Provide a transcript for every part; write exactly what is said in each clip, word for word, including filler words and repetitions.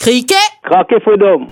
Criquet! Craqué Freedom.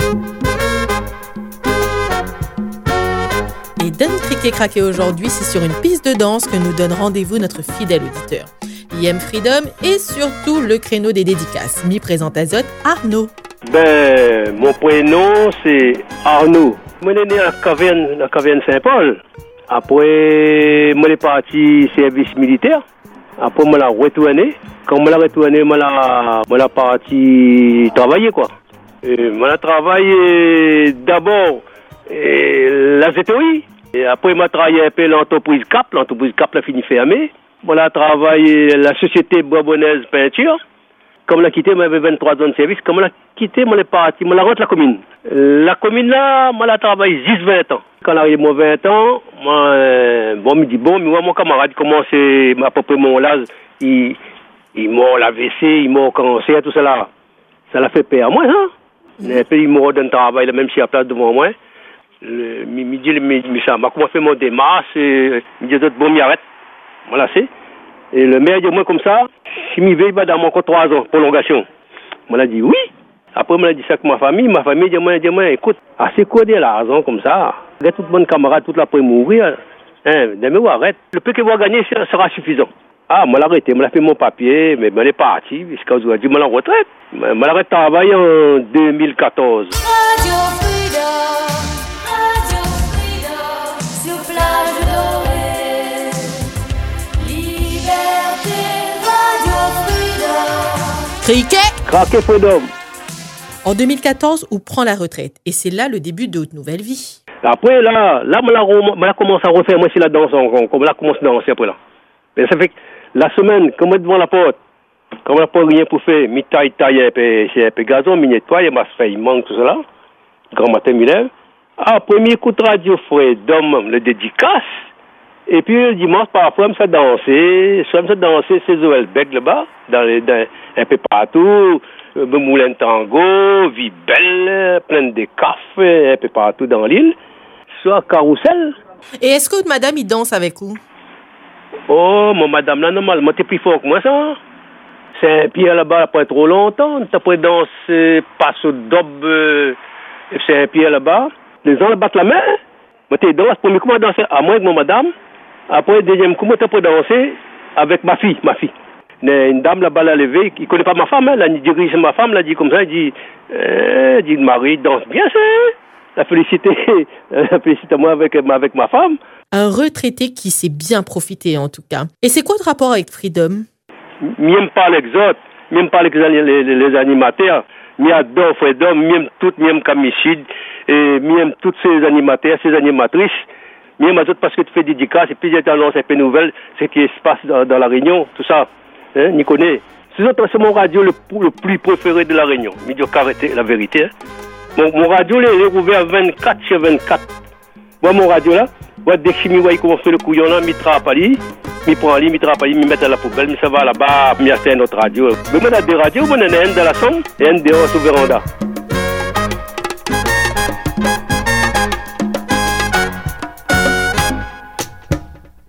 Et dans Criquet Craqué aujourd'hui, c'est sur une piste de danse que nous donne rendez-vous notre fidèle auditeur. I M Freedom et surtout le créneau des dédicaces. Mi présente à Zot, Arnaud. Ben, mon prénom, c'est Arnaud. Moi, je suis né à la caverne, la caverne Saint-Paul. Après, moi, je suis parti service militaire. Après, je suis retourné. Quand je suis retourné, je suis parti travailler, quoi. Je suis travaillé d'abord la Z O I. Et après, je travaillé un peu l'entreprise Cap. L'entreprise Cap a fini fermée. Je suis travaillé la société Bourbonnaise Peinture. Comme je l'ai quitté, j'avais vingt-trois ans de service. Comme je l'ai quitté, je suis parti, je rentre la commune. La commune là, je l'ai travaillé dix vingt ans. Quand j'arrive à vingt ans, moi, euh, bon, je me dis, bon, mais moi, mon camarade commence à peu près mon âge, il, il mord l'A V C, il mord le cancer, tout ça là. Ça l'a fait peur à moi, hein. Mm-hmm. Et puis, il mord d'un travail, là, même s'il y a place devant moi. Le, il me dit, mais ça m'a commencé mon démarche, et il me dit, bon, il arrête. Voilà, c'est. Et le maire dit, moi, comme ça, si je vais dans mon compte trois ans, prolongation. Je lui ai dit, oui. Après, je lui ai dit ça avec ma famille. Ma famille dit, moi, dit, moi écoute, assez quoi de l'argent comme ça. Il y a toute bonne camarade, toute la pour mourir. Hein, demain, arrête. Le peu qu'il va gagner sera suffisant. Ah, je l'ai arrêté, je l'ai fait mon papier, mais je l'ai parti, puisque je lui ai dit, je l'ai retraite. Je l'ai arrêté de travailler en deux mille quatorze. Radio Freedom, Radio Freedom, sur plage dorée. Liberté, Radio Freedom. Criquet! Craqué Freedom. En deux mille quatorze, on prend la retraite. Et c'est là le début de votre nouvelle vie. Après, là, là, je la commence à refaire, moi, c'est la danse encore. Comme là, je commence à danser après là. Mais ça fait que la semaine, comme je suis devant la porte, comme je n'ai pas rien pour faire, je taille, taille un peu, c'est un peu gazon, je nettoie, je m'assois, il manque tout cela. Grand matin, je lève. Ah, premier coup de radio, Freedom, le dédicace. Et puis, le dimanche, parfois, je me fais danser. Soit je me fais danser, c'est Zoël Beck là-bas, dans les, dans, un peu partout. Moulin Tango, Vie Belle, plein de cafés, un peu partout dans l'île. Soit Carousel. Et est-ce que madame, il danse avec vous? Oh, mon madame, là, normalement, t'es plus fort que moi, ça. Saint-Pierre, là-bas, après trop longtemps. T'as pas dansé, passe au dob, euh, Saint-Pierre, là-bas. Les gens, là, battent la main. Moi, t'es dansé, premier coup, moi, danser à moi avec mon madame. Après, deuxième coup, moi, t'as pas dansé avec ma fille, ma fille. Une dame là-bas l'a levé, il ne connaît pas ma femme, hein, là, il dirige ma femme, là, dit comme ça, il dit, euh, dit, Marie, danse bien, ça. La félicité, la félicité moi avec, avec ma femme. Un retraité qui s'est bien profité, en tout cas. Et c'est quoi le rapport avec Freedom? M'aime pas les autres, m'aime pas les, les, les, les animateurs, m'adore Freedom, m'aime toutes, m'aime Camichide, et m'aime toutes ces animateurs, ces animatrices. M'aime les autres parce que tu fais dédicaces, et puis j'ai tendance un peu nouvelle, ce qui se passe dans, dans la Réunion, tout ça. Hein, n'y connaît. C'est mon radio le, le plus préféré de la Réunion. Je dis arrêtez la vérité. Hein. Mon, mon radio, il est ouvert vingt-quatre sur vingt-quatre. Moi, mon radio là, moi, dès que je vois comment fait le couillon là, je trappe à lui, je prends à lui, je trappe à lui, je mets à la poubelle, je ça va là-bas, je mets à notre radio. Mais moi, j'ai des radios, moi, j'en ai un dans la chambre et un dehors sur le véranda.